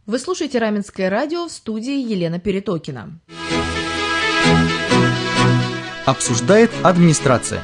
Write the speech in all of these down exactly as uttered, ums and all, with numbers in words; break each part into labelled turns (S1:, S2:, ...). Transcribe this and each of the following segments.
S1: Вы слушаете Раменское радио, в студии Елена Перетокина.
S2: Обсуждает администрация.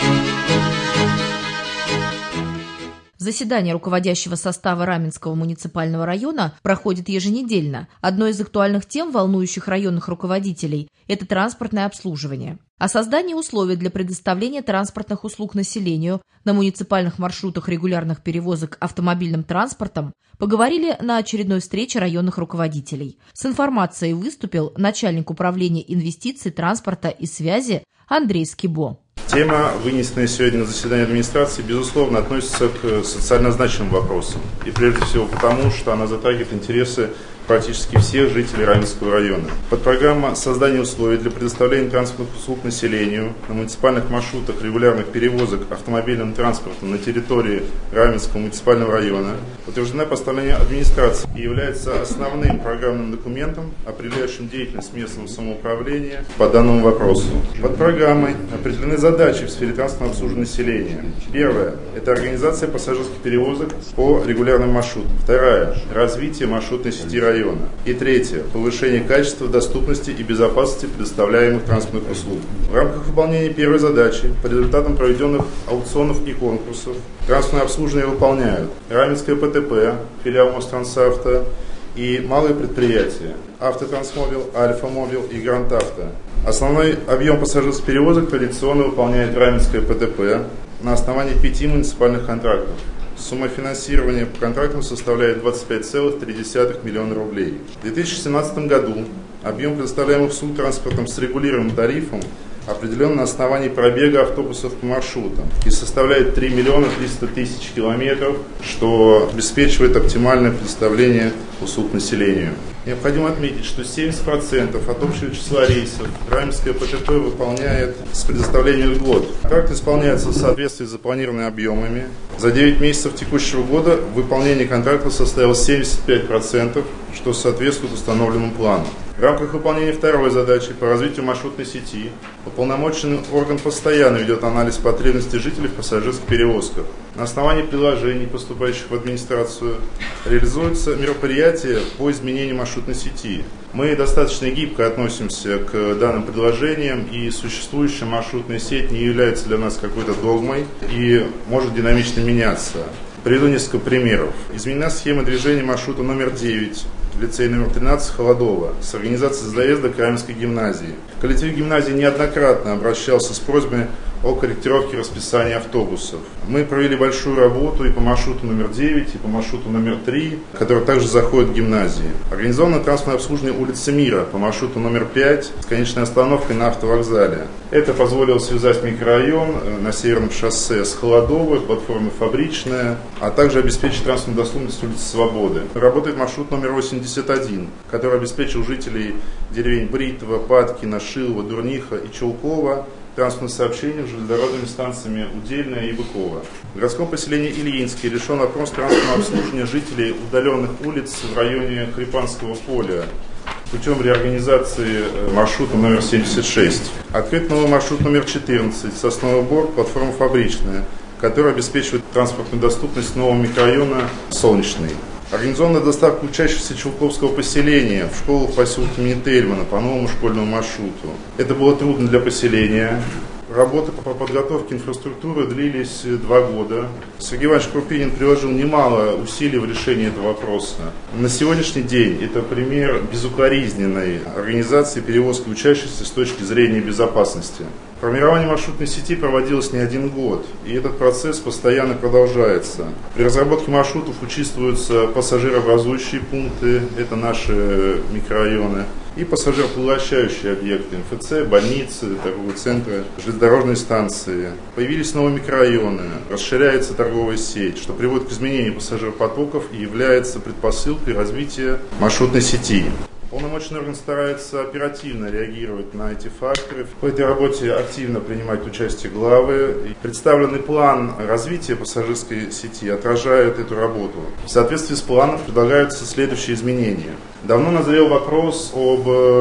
S1: Заседание руководящего состава Раменского муниципального района проходит еженедельно. Одной из актуальных тем, волнующих районных руководителей, это транспортное обслуживание. О создании условий для предоставления транспортных услуг населению на муниципальных маршрутах регулярных перевозок автомобильным транспортом поговорили на очередной встрече районных руководителей. С информацией выступил начальник управления инвестиций, транспорта и связи Андрей Скибо.
S3: Тема, вынесенная сегодня на заседание администрации, безусловно, относится к социально значимым вопросам. И прежде всего потому, что она затрагивает интересы практически всех жителей Раменского района. Подпрограмма создания условий для предоставления транспортных услуг населению на муниципальных маршрутах регулярных перевозок автомобильным транспортом на территории Раменского муниципального района утверждена постановлением администрации и является основным программным документом, определяющим деятельность местного самоуправления по данному вопросу. Под программой определены задачи в сфере транспортного обслуживания населения. Первое – это организация пассажирских перевозок по регулярным маршрутам. Вторая – развитие маршрутной сети района. И третье – повышение качества, доступности и безопасности предоставляемых транспортных услуг. В рамках выполнения первой задачи, по результатам проведенных аукционов и конкурсов, транспортное обслуживание выполняют Раменское ПТП, филиал Мострансавто и малые предприятия Автотрансмобил, Альфа-Мобил и Гранд Авто. Основной объем пассажирских перевозок традиционно выполняет Раменское ПТП на основании пяти муниципальных контрактов. Сумма финансирования по контрактам составляет двадцать пять целых три десятых миллиона рублей. В две тысячи семнадцатом году объем предоставляемых услуг транспортом с регулируемым тарифом определен на основании пробега автобусов по маршрутам и составляет три миллиона триста тысяч километров, что обеспечивает оптимальное предоставление услуг населению. Необходимо отметить, что семьдесят процентов от общего числа рейсов Раменское ПТП выполняет с предоставлением льгот. Контракт исполняется в соответствии с запланированными объемами. За девять месяцев текущего года выполнение контракта составило семьдесят пять процентов, что соответствует установленному плану. В рамках выполнения второй задачи по развитию маршрутной сети уполномоченный орган постоянно ведет анализ потребностей жителей в пассажирских перевозках. На основании предложений, поступающих в администрацию, реализуются мероприятия по изменению маршрутной сети. Мы достаточно гибко относимся к данным предложениям, и существующая маршрутная сеть не является для нас какой-то догмой и может динамично меняться. Приведу несколько примеров. Изменена схема движения маршрута номер девять, лицей номер тринадцать Холодова, с организацией заезда к Раменской гимназии. Коллектив гимназии неоднократно обращался с просьбой о корректировке расписания автобусов. Мы провели большую работу и по маршруту номер девять, и по маршруту номер три, который также заходит в гимназии. Организовано транспортное обслуживание улицы Мира по маршруту номер пять с конечной остановкой на автовокзале. Это позволило связать микрорайон на Северном шоссе с Холодовой, платформой Фабричная, а также обеспечить транспортную доступность улицы Свободы. Работает маршрут номер восемьдесят один, который обеспечил жителей деревень Бритова, Падкина, Шилова, Дурниха и Чулкова транспортным сообщением с железнодорожными станциями Удельная и Быкова. В городском поселении Ильинский решен вопрос транспортного обслуживания жителей удаленных улиц в районе Хрипанского поля путем реорганизации маршрута номер семьдесят шесть. Открыт новый маршрут номер четырнадцать, Сосновый Бор, платформа Фабричная, который обеспечивает транспортную доступность нового микрорайона Солнечный. Организована доставка учащихся Чулковского поселения в школу в поселке имени Тельмана по новому школьному маршруту. Это было трудно для поселения. Работы по подготовке инфраструктуры длились два года. Сергей Иванович Крупинин приложил немало усилий в решении этого вопроса. На сегодняшний день это пример безукоризненной организации перевозки учащихся с точки зрения безопасности. Формирование маршрутной сети проводилось не один год, и этот процесс постоянно продолжается. При разработке маршрутов учитываются пассажирообразующие пункты, это наши микрорайоны, и пассажиропоглощающие объекты, эм эф цэ, больницы, торговые центры, железнодорожные станции. Появились новые микрорайоны, расширяется торговая сеть, что приводит к изменению пассажиропотоков и является предпосылкой развития маршрутной сети. Полномочный орган старается оперативно реагировать на эти факторы. В этой работе активно принимают участие главы. Представленный план развития пассажирской сети отражает эту работу. В соответствии с планом предлагаются следующие изменения. Давно назрел вопрос об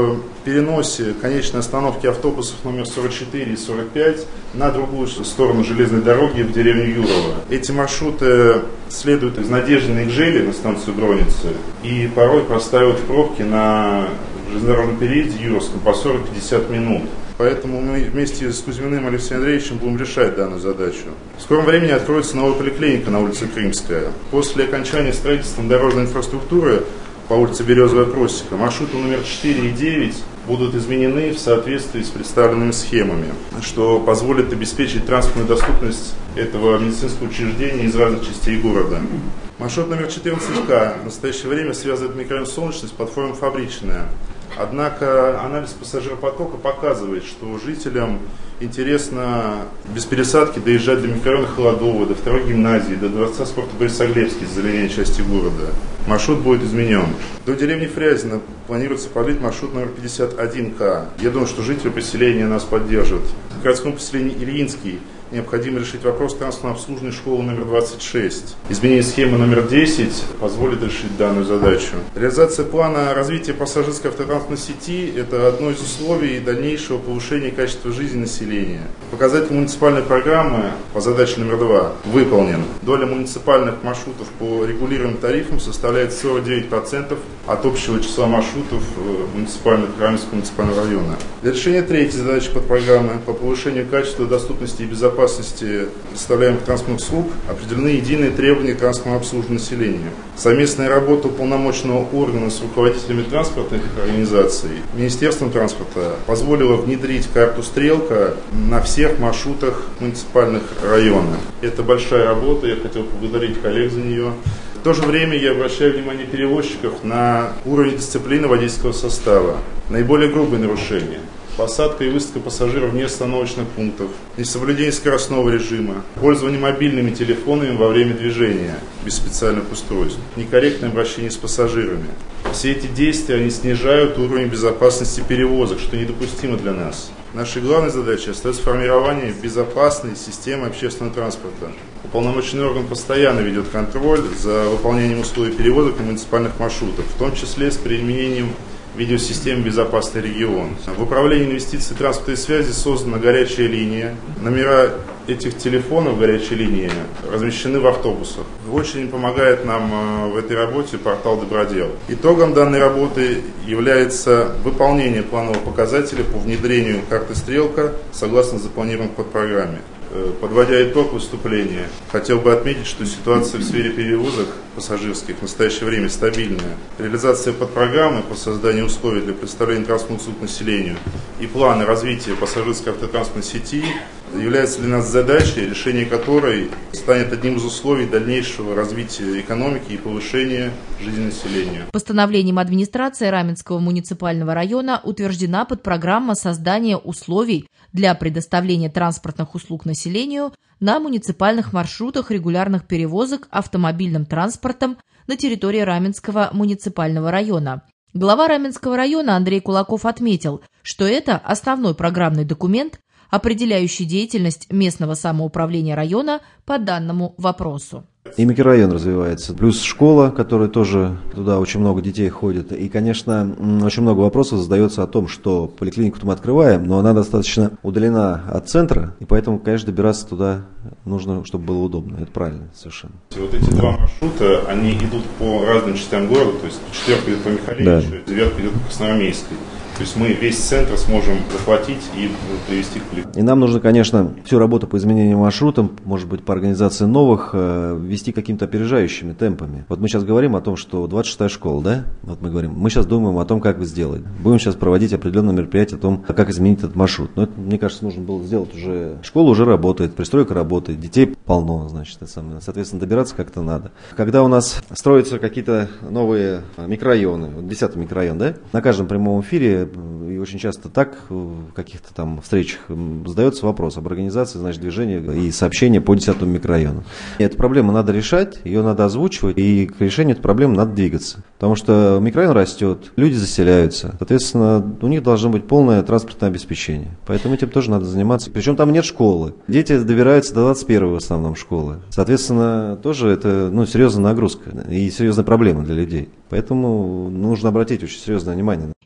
S3: переносе конечной остановки автобусов номер сорок четыре и сорок пять на другую сторону железной дороги в деревню Юрово. Эти маршруты следуют из Надежды на Игжели на станцию Гроницы и порой простаивают в пробке на железнодорожном переезде Юровском по сорок-пятьдесят минут. Поэтому мы вместе с Кузьминым Алексеем Андреевичем будем решать данную задачу. В скором времени откроется новая поликлиника на улице Крымская. После окончания строительства дорожной инфраструктуры по улице Березовая Просека маршруты номер четыре и девять будут изменены в соответствии с представленными схемами, что позволит обеспечить транспортную доступность этого медицинского учреждения из разных частей города. Маршрут номер четырнадцать К в настоящее время связывает микрорайон Солнечный с платформой Фабричная. Однако анализ пассажиропотока показывает, что жителям интересно без пересадки доезжать до микрорайона Холодова, до второй гимназии, до дворца спорта Борисоглебский из-за линейной части города. Маршрут будет изменен. До деревни Фрязино планируется продлить маршрут номер пятьдесят один К. Я думаю, что жители поселения нас поддержат. В городском поселении Ильинский необходимо решить вопрос транспортного обслуживания школы номер двадцать шесть. Изменение схемы номер десять позволит решить данную задачу. Реализация плана развития пассажирской автотранспортной сети – это одно из условий дальнейшего повышения качества жизни населения. Показатель муниципальной программы по задаче номер два выполнен. Доля муниципальных маршрутов по регулируемым тарифам составляет сорок девять процентов от общего числа маршрутов муниципальных Раменского муниципального района. Для решения третьей задачи подпрограммы по повышению качества, доступности и безопасности представляемых транспортных услуг определены единые требования к транспортному обслуживанию населения. Совместная работа уполномоченного органа с руководителями транспортных организаций Министерством транспорта позволила внедрить карту «Стрелка» на всех маршрутах муниципальных районов. Это большая работа, я хотел поблагодарить коллег за нее. В то же время я обращаю внимание перевозчиков на уровень дисциплины водительского состава. Наиболее грубые нарушения: посадка и высадка пассажиров вне остановочных пунктов, несоблюдение скоростного режима, пользование мобильными телефонами во время движения без специальных устройств, некорректное обращение с пассажирами. Все эти действия они снижают уровень безопасности перевозок, что недопустимо для нас. Нашей главной задачей остается формирование безопасной системы общественного транспорта. Уполномоченный орган постоянно ведет контроль за выполнением условий перевозок на муниципальных маршрутах, в том числе с применением видеосистемы «Безопасный регион». В управлении инвестиций, транспорта и связи создана горячая линия. Номера этих телефонов горячей линии размещены в автобусах. Очень помогает нам в этой работе портал «Добродел». Итогом данной работы является выполнение планового показателя по внедрению карты «Стрелка» согласно запланированной подпрограмме. Подводя итог выступления, хотел бы отметить, что ситуация в сфере перевозок пассажирских в настоящее время стабильная. Реализация подпрограммы по созданию условий для предоставления транспортных услуг населению и планы развития пассажирской автотранспортной сети является для нас задачей, решение которой станет одним из условий дальнейшего развития экономики и повышения жизни населения.
S1: Постановлением администрации Раменского муниципального района утверждена подпрограмма создания условий для предоставления транспортных услуг населению на муниципальных маршрутах регулярных перевозок автомобильным транспортом на территории Раменского муниципального района. Глава Раменского района Андрей Кулаков отметил, что это основной программный документ, определяющий деятельность местного самоуправления района по данному вопросу.
S4: И микрорайон развивается, плюс школа, которая тоже, туда очень много детей ходит. И, конечно, очень много вопросов задается о том, что поликлинику-то мы открываем, но она достаточно удалена от центра, и поэтому, конечно, добираться туда нужно, чтобы было удобно. Это правильно совершенно.
S3: Вот эти два маршрута, они идут по разным частям города, то есть четверка идет по Михалевичу, да. Девятка идет по Красноармейской. То есть мы весь центр сможем захватить и привести к поликлинике.
S4: И нам нужно, конечно, всю работу по изменению маршрутам, может быть, по организации новых, вести какими-то опережающими темпами. Вот мы сейчас говорим о том, что двадцать шестая школа, да? Вот мы говорим, мы сейчас думаем о том, как сделать. Будем сейчас проводить определенные мероприятия о том, как изменить этот маршрут. Но это, мне кажется, нужно было сделать уже. Школа уже работает, пристройка работает, детей полно, значит, это самое. Соответственно, добираться как-то надо. Когда у нас строятся какие-то новые микрорайоны, вот десятый микрорайон, да? На каждом прямом эфире и очень часто так в каких-то там встречах задается вопрос об организации, значит, движения и сообщения по десятому микрорайону. И эту проблему надо решать, ее надо озвучивать, и к решению этой проблемы надо двигаться. Потому что микрорайон растет, люди заселяются, соответственно, у них должно быть полное транспортное обеспечение. Поэтому этим тоже надо заниматься. Причем там нет школы. Дети добираются до двадцать первой в основном школы. Соответственно, тоже это ну, серьезная нагрузка и серьезная проблема для людей. Поэтому нужно обратить очень серьезное внимание.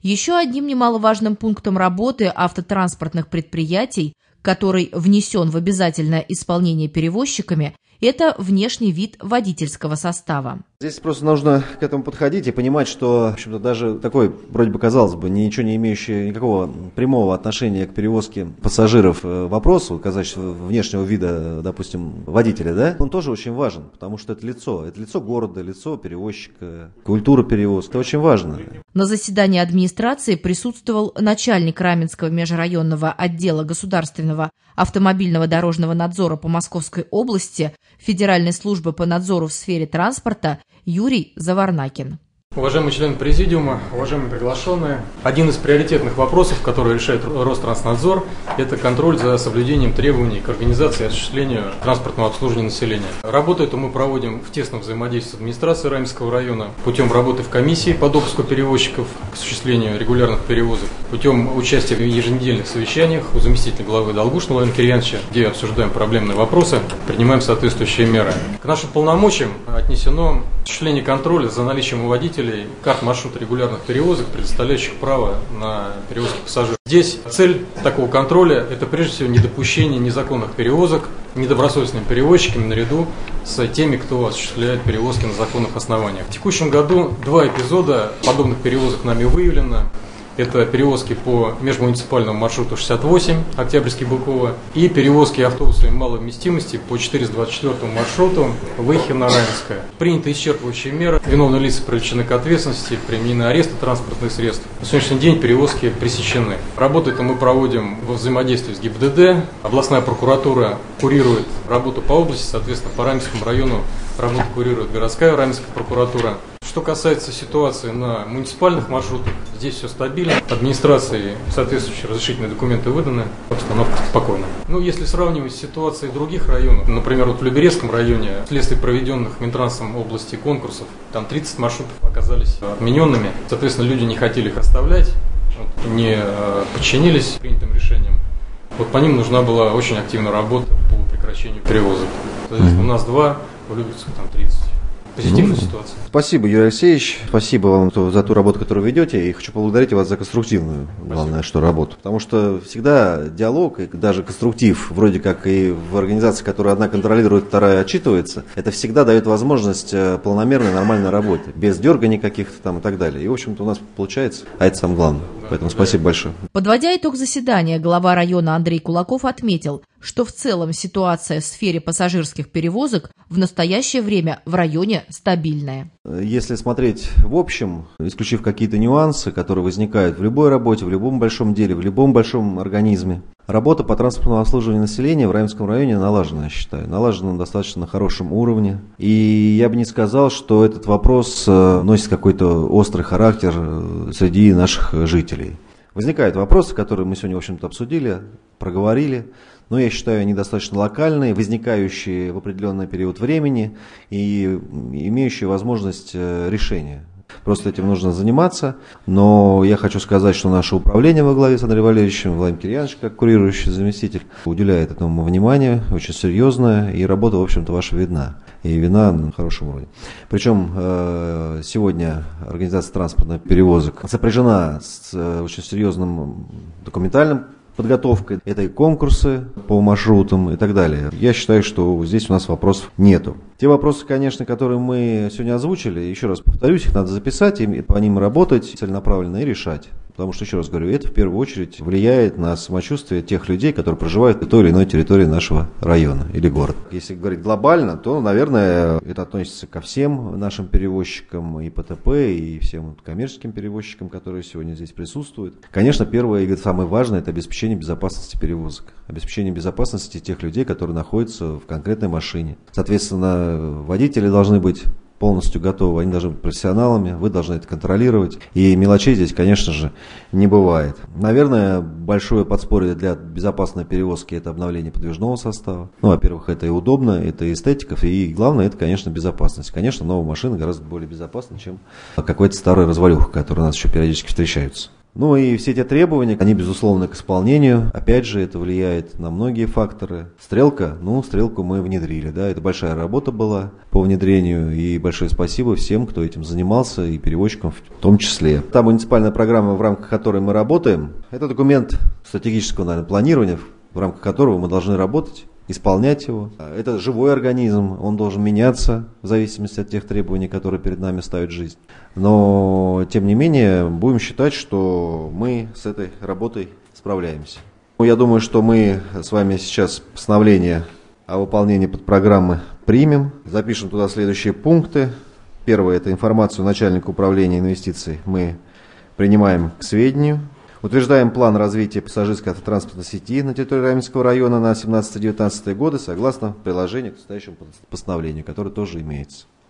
S1: Еще одним немаловажным пунктом работы автотранспортных предприятий, который внесен в обязательное исполнение перевозчиками, это внешний вид водительского состава.
S4: Здесь просто нужно к этому подходить и понимать, что, в общем-то, даже такой, вроде бы, казалось бы, ничего не имеющий никакого прямого отношения к перевозке пассажиров вопрос, касающийся внешнего вида, допустим, водителя, да, он тоже очень важен, потому что это лицо, это лицо города, лицо перевозчика, культура перевозки, это очень важно.
S1: На заседании администрации присутствовал начальник Раменского межрайонного отдела государственного автомобильного дорожного надзора по Московской области Федеральной службы по надзору в сфере транспорта Юрий Заварнакин.
S5: Уважаемые члены президиума, уважаемые приглашенные, один из приоритетных вопросов, который решает Ространснадзор, это контроль за соблюдением требований к организации и осуществлению транспортного обслуживания населения. Работу эту мы проводим в тесном взаимодействии с администрацией Раменского района, путем работы в комиссии по допуску перевозчиков к осуществлению регулярных перевозок, путем участия в еженедельных совещаниях у заместителя главы Долгушина Владимира Кирьяновича, где обсуждаем проблемные вопросы, принимаем соответствующие меры. К нашим полномочиям отнесено осуществление контроля за наличием у водителей карт маршрута регулярных перевозок, предоставляющих право на перевозки пассажиров. Здесь цель такого контроля – это прежде всего недопущение незаконных перевозок недобросовестными перевозчиками наряду с теми, кто осуществляет перевозки на законных основаниях. В текущем году два эпизода подобных перевозок нами выявлено. Это перевозки по межмуниципальному маршруту шестьдесят восемь, Октябрьский-Быково, и перевозки автобусами малой вместимости по четыреста двадцать четвёртому маршруту Выхино-Раменское. Приняты исчерпывающие меры. Виновные лица привлечены к ответственности, применены аресты транспортных средств. На сегодняшний день перевозки пресечены. Работу эту мы проводим во взаимодействии с ГИБДД. Областная прокуратура курирует работу по области, соответственно, по Раменскому району работу курирует городская Раменская прокуратура. Что касается ситуации на муниципальных маршрутах, здесь все стабильно. Администрации соответствующие разрешительные документы выданы, обстановка спокойна. Ну, если сравнивать с ситуацией других районов, например, вот в Люберецком районе, вследствие проведенных Минтрансом области конкурсов, там тридцать маршрутов оказались отмененными. Соответственно, люди не хотели их оставлять, не подчинились принятым решениям. Вот по ним нужна была очень активная работа по прекращению перевозок. Соответственно, у нас два, в Люберецком там тридцать. Позитивная ну, ситуация.
S4: Спасибо, Юрий Алексеевич. Спасибо вам за ту работу, которую ведете. И хочу поблагодарить вас за конструктивную, главное, Спасибо. что работу. Потому что всегда диалог и даже конструктив, вроде как и в организации, которая одна контролирует, вторая отчитывается, это всегда дает возможность планомерной, нормальной работы. Без дерганий каких-то там и так далее. И, в общем-то, у нас получается, а это самое главное. Да, Поэтому да, спасибо да. большое.
S1: Подводя итог заседания, глава района Андрей Кулаков отметил, что в целом ситуация в сфере пассажирских перевозок в настоящее время в районе стабильная.
S4: Если смотреть в общем, исключив какие-то нюансы, которые возникают в любой работе, в любом большом деле, в любом большом организме, работа по транспортному обслуживанию населения в Раменском районе налажена, я считаю. Налажена на достаточно хорошем уровне. И я бы не сказал, что этот вопрос носит какой-то острый характер среди наших жителей. Возникают вопросы, которые мы сегодня, в общем-то, обсудили, проговорили. Но я считаю, они достаточно локальные, возникающие в определенный период времени и имеющие возможность решения. Просто этим нужно заниматься. Но я хочу сказать, что наше управление во главе с Андреем Валерьевичем, Владимир Кирьянович, как курирующий заместитель, уделяет этому внимание, очень серьезное, и работа, в общем-то, ваша видна. И вина на хорошем уровне. Причем сегодня организация транспортных перевозок сопряжена с очень серьезным документальным подготовкой. Это и конкурсы по маршрутам и так далее. Я считаю, что здесь у нас вопросов нету. Те вопросы, конечно, которые мы сегодня озвучили, еще раз повторюсь, их надо записать, и по ним работать целенаправленно и решать. Потому что, еще раз говорю, это в первую очередь влияет на самочувствие тех людей, которые проживают на той или иной территории нашего района или города. Если говорить глобально, то, наверное, это относится ко всем нашим перевозчикам, и ПТП, и всем коммерческим перевозчикам, которые сегодня здесь присутствуют. Конечно, первое и самое важное – это обеспечение безопасности перевозок. Обеспечение безопасности тех людей, которые находятся в конкретной машине. Соответственно, водители должны быть полностью готовы, они должны быть профессионалами, вы должны это контролировать. И мелочей здесь, конечно же, не бывает. Наверное, большое подспорье для безопасной перевозки – это обновление подвижного состава. Ну, во-первых, это и удобно, это и эстетика, и главное – это, конечно, безопасность. Конечно, новая машина гораздо более безопасна, чем какой-то старый развалюха, который у нас еще периодически встречаются. Ну и все эти требования, они безусловно к исполнению. Опять же, это влияет на многие факторы. Стрелка, ну, стрелку мы внедрили, да, это большая работа была по внедрению, и большое спасибо всем, кто этим занимался, и перевозчикам в том числе. Та муниципальная программа, в рамках которой мы работаем, это документ стратегического, наверное, планирования, в рамках которого мы должны работать, исполнять его. Это живой организм, он должен меняться в зависимости от тех требований, которые перед нами ставит жизнь. Но, тем не менее, будем считать, что мы с этой работой справляемся. Я думаю, что мы с вами сейчас постановление о выполнении подпрограммы примем, запишем туда следующие пункты. Первое – это информацию начальника управления инвестиций мы принимаем к сведению. Утверждаем план развития пассажирской автотранспортной сети на территории Раменского района на семнадцатый-девятнадцатый годы согласно приложению к настоящему постановлению, которое тоже имеется.